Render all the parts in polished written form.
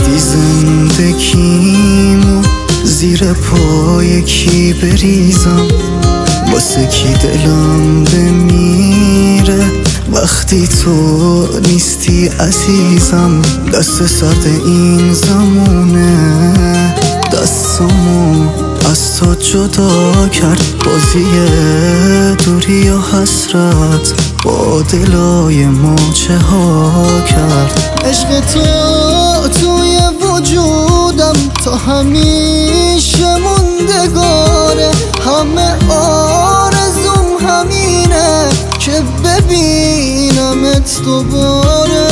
گفتی زندگیمو زیر پای کی بریزم، واسه کی دلم بمیره وقتی تو نیستی عزیزم. دست سرد این زمونه دستامو از تو جدا کرد، بازی دوری و حسرت با دلای ما چه ها کرد. عشق تو توی وجودم تا همیشه موندگاره، همه آرزوم همینه که ببینمت دوباره.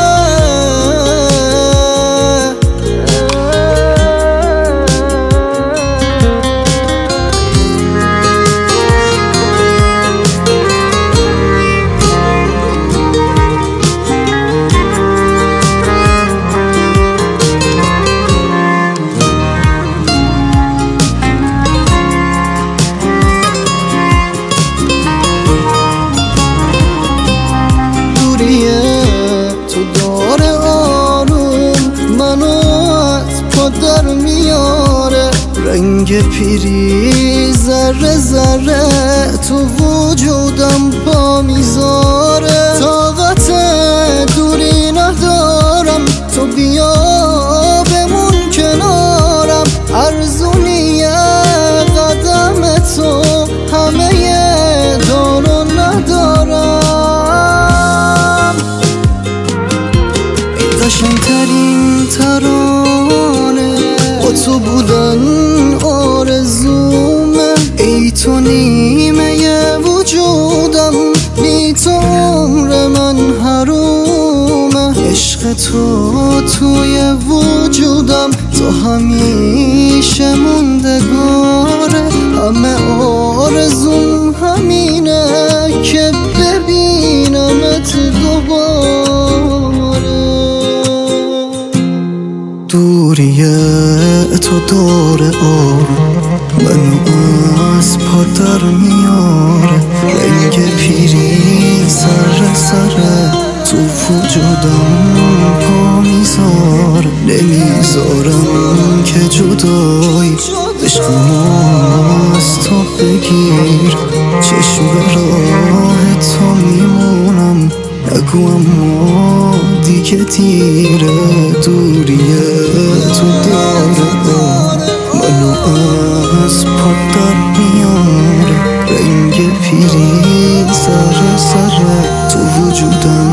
تو داره آروم منو از پا در میاره، رنگ پیری ذره ذره تو وجودم پا میذاره. طاقت دوری ندارم تو بیا بمون کنارم، ارزونیه قدم تو همه دارو ندارم. قشنگترین ترانه با تو بودن آرزومه، ای تو نیمه وجودم بی تو عمر من حرومه. عشق تو توی وجودم تو همیشه موندگاره، همه آرزوم همینه که ببینمت دوباره. دوری تو داره آروم منو از پا در میاره، رنگ پیری سر سره تو وجودم پا میذاره. نمیذارم که جدایی عشقمو از تو بگیر، چشم به راه تو میمونم نگو اما دیگه دیره. دوری تو داره منو از پا در میاره، رنگ پیری سر سره تو وجودم